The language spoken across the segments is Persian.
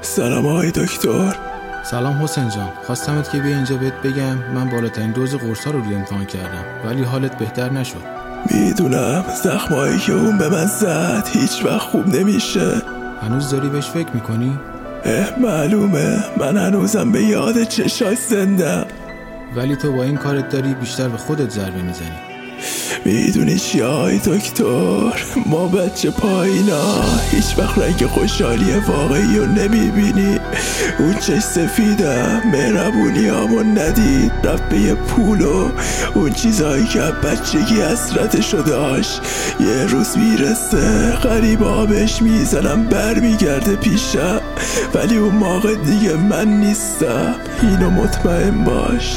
سلام آقای دکتر. سلام حسین جان، خواستمت که بیا اینجا بهت بگم من بالاترین دوز قرصا رو روی امتحان کردم ولی حالت بهتر نشد. میدونم زخمایی که اون به من زد هیچ وقت خوب نمیشه. هنوز داری بهش فکر میکنی؟ معلومه، من هنوزم به یاد چشاش زندم. ولی تو با این کارت داری بیشتر به خودت ضربه میزنی. میدونی چی آقای دکتر؟ ما بچه پایینا هیچ وقت رنگ خوشحالی واقعی رو نمیبینی. اون چش سفیدم مهربونیامو ندید، رفت به یه پول و اون چیزایی که بچگی حسرتشو داشت یه روز میرسه غریبا بهش میزنم برمیگرده پیشم، ولی اون موقع دیگه من نیستم، اینو مطمئن باش.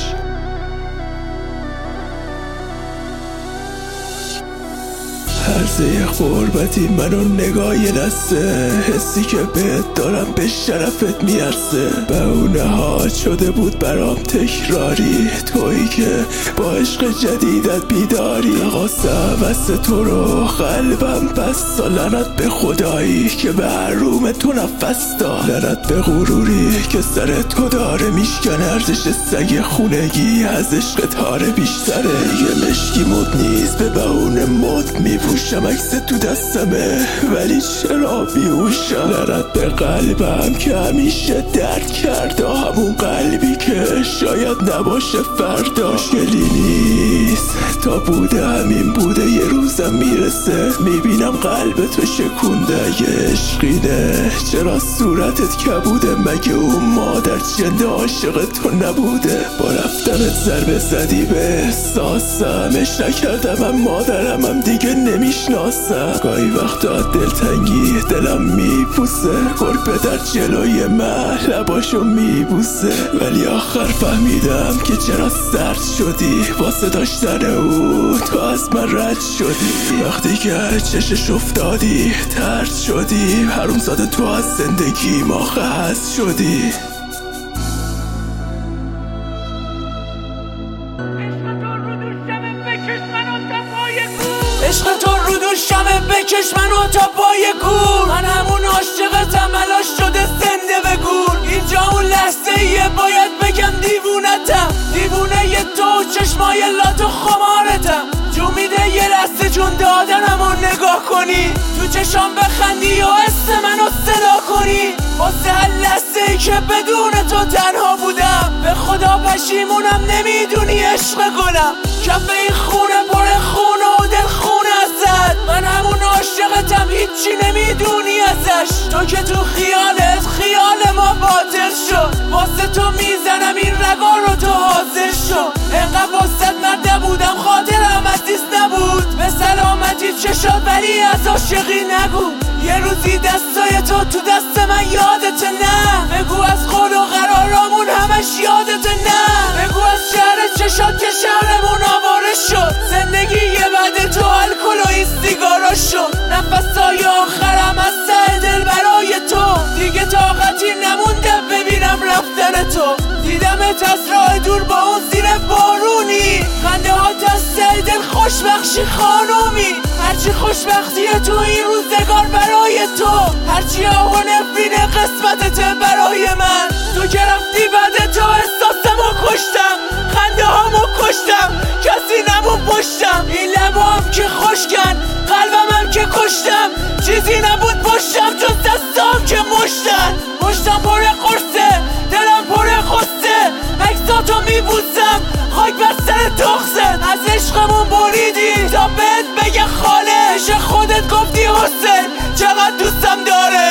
هرزه غربتی منو نگاه یه دسته، حسی که بهت دارم به شرفت میارسه. به اون حال شده بود برام تکراری، تویی که با عشق جدیدت بیداری. نخواستم واسه تو رو قلبم بست، لعنت به خدایی که به حروم تو نفس داد، لعنت به غروری که سر تو داره میشکنه. ارزش سگ خونگی از عشق تاره بیشتره، یه مشکی مد نیست به بهونه مد میبوشم. عکس تو دستمه ولی چرا بیهوشم. لعنت به قلبم که همیشه درد کرده، همون قلبی که شاید نباشه فردا. مشکلی نیست تا بوده همین بوده، یه روزم میرسه میبینم قلب تو شکونده. یه عشقینه چرا صورتت کبوده، مگه اون مادر جنده عاشق تو نبوده؟ با رفتنت ضربه زدی به احساسم، اش نکردم من مادرم هم دیگه نمیشناسم. گاهی وقتا دلتنگی دلم میپوسه، گل در جلوی من لباشو میبوسه، ولی آخر فهمیدم که چرا سرد شدی واسه داشتن او، تو از من رد شدی. وقتی که چشش افتادی ترد شدی، حرومزاده تو از زندگی ما خست شدی. عشق تو رو دوشمه بکش منو تا پای گور، من همون عاشقتم الان شده زنده به گور. اینجا اون لحظه ایه باید بگم دیوونتم، دیوونه یه تو چشمای لات و خمارتم. جو میده یه لحظه جون دادنم و نگاه کنی، تو چشام بخندی و اسم منو صدا کنی. واسه هر لحظه ای که بدون تو تنها بودم، به خدا پشیمونم نمیدونی عشق گلم. کف این خونه پر خونه و دل خونه ازت، من همون عاشقتم هیچی نمیدونی ازش. تو که تو خیالت خیال ما باطل شد، واسه تو میزنم این رگا رو تو حاضر شد. انقدر واسه مرده بودم خاطرم عزیز نبود، به سلامتی چشات ولی از عاشقی نگو. یه روزی دستای تو دست من یادت نه، بگو از قول و قرارامون همش یادت نه. بگو از شهر چشات که شهرمون آواره شد، زندگی یه بعد تو الکل و این سیگارا شد. نفسای آخرم از ته دل برای تو، دیگه طاقتی نمونده ببینم رفتن تو. دیدمت از راه دور با اون زیر بارونی، خنده هات از ته دل خوشبخشی خانومی. هرچی خوشبختیه تو این روزگار برای تو، هرچی آه و نفرین قسمتته برای من. تو که رفتی بعد تو احساسمو کشتم، خنده هامو کشتم، کسی نمون پشتم. این لبام که خشکن قلبم که کشتم، چیزی نبود پشتم جز دستام که مشتم پر قرصه دلم پر خسته. عکساتو میبوسم خاک بر سر تخصت، از عشقمون بریدی تا بهت بگه خاله. عشق خودت گفتی حسین چقدر دوستم داره.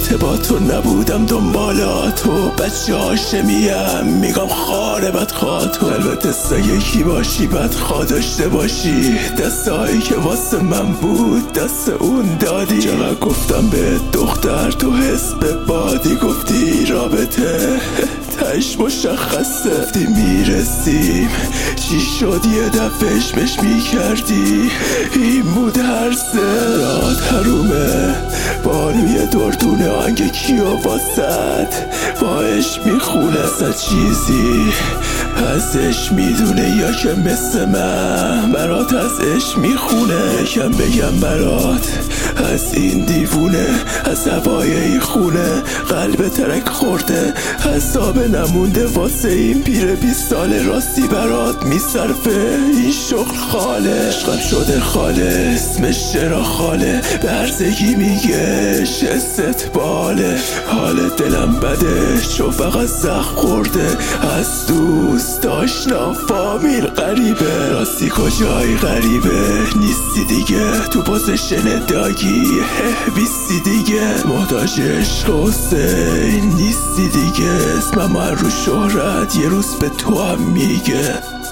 رابطه با تو نبودم دنبالاتو، بچه هاشمیم میگم خاره بدخواه تو. البته یکی باشی بدخواه داشته باشی، دستایی که واسه من بود دست اون دادی. چقدر گفتم به دختر تو حس به بادی، گفتی رابطه تش مشخصه، گفتی میرسیم چی شد یه دفعش مش میکردی، این بود هرسه راد حرومه بانوی دردونه آنگ کیو واسد باش میخونه. اصلا چیزی ازش میدونه یا که مثل من برات ازش میخونه. یکم بگم برات از این دیوونه، از هوای این خونه قلب ترک خورده، حساب نمونده واسه این پیر 20 ساله. راستی برات میصرفه این شغل خاله، عشقم شده خاله اسمش چرا خاله، برزگی میگهش استقباله. حال دلم بده چون فقط زخم خورده از دوست آشنا فامیل غریبه. راستی کجای غریبه نیستی دیگه، تو پوزیشن داگی بیستی دیگه، محتاج عشق حسین نیستی دیگه، اسمم رو شهرت یه روز به تو هم میگه.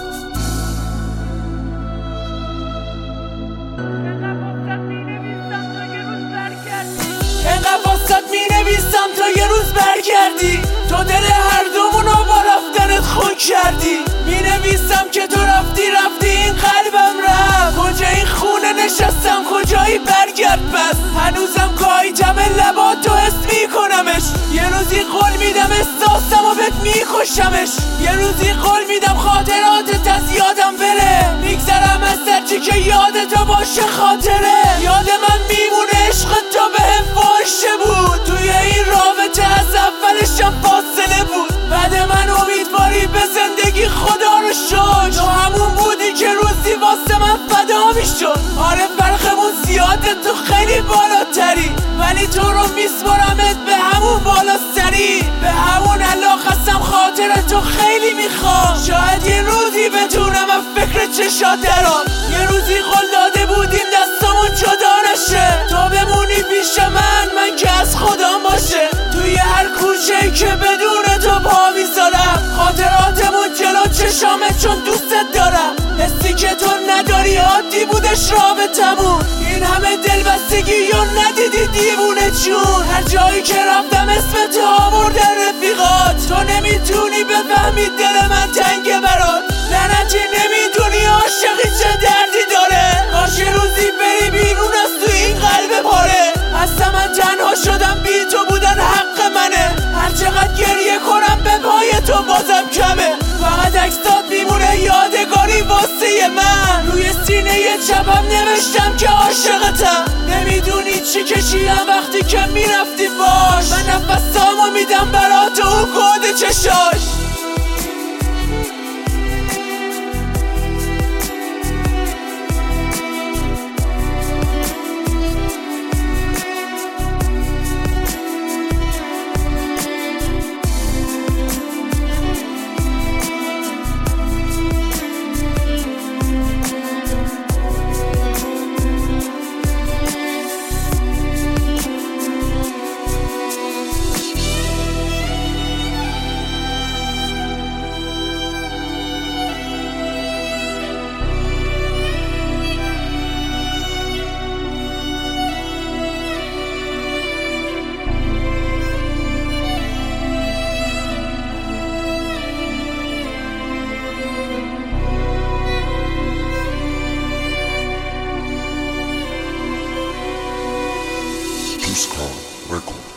انقدر واسط مینویسم تا یه روز برگردی، تو دل هر دومونو با رفتنت خون کردی. مینویسم که تو رفتی این قلبم رفت، کجا این خونه نشستم کجایی برگرد پس. هنوزم گاهی جمع لباتو حس میکنمش، یه روزی قول میدم احساسم و بهت میکشمش، یه روزی قول میدم خاطراتت از یادم بره، میگذرم از هرچی که یادتو باشه خاطره. یاد من میمونه عشق تو بهم فاشه بود، توی این رابطه از اولشم فاصله بود. بعد من امیدواری به زندگی خدا رو شد، تو همون بودی که روزی واسه من فدا میشد. آره فرقمون زیاده تو خیلی بالاتری، ولی تو رو میسپارمت به همون بالا سری، به همون علاقه‌ام خاطر تو خیلی میخوام. شاید یه روزی بتونم از فکر چشات درام، یه روزی قول داده بودیم دستامون جدا نشه، تو بمونی پیش من که از خودم باشه. توی هر کوچه‌ای که بدون تو پا میذارم، خاطراتمون جلو چشامه چون دوستت دارم. حسی که تو نداری عادی بودش رابطمون، این همه دلبستگی یا ندیدی دیوونه جون. هر جایی که رفتم اسم تو آوردن رفیقات، تو نمیتونی بفهمی دل من تنگه برات، لعنتی نمیدونی عاشقی چه دردی داره. کاش یه روزی بری بیرون از تو این قلب پاره، اصلا من تنها شدم بی تو بودن حق منه، هر چقدر گریه کنم به پای تو بازم کمه. فقط عکسات میمونه یادگاری واسه من، روی سینه چپم نوشتم که عاشقتم. نمیدونی چی کشیدم وقتی که میرفتی باش، من نفسامو میدم برات و کود چشاش. Record.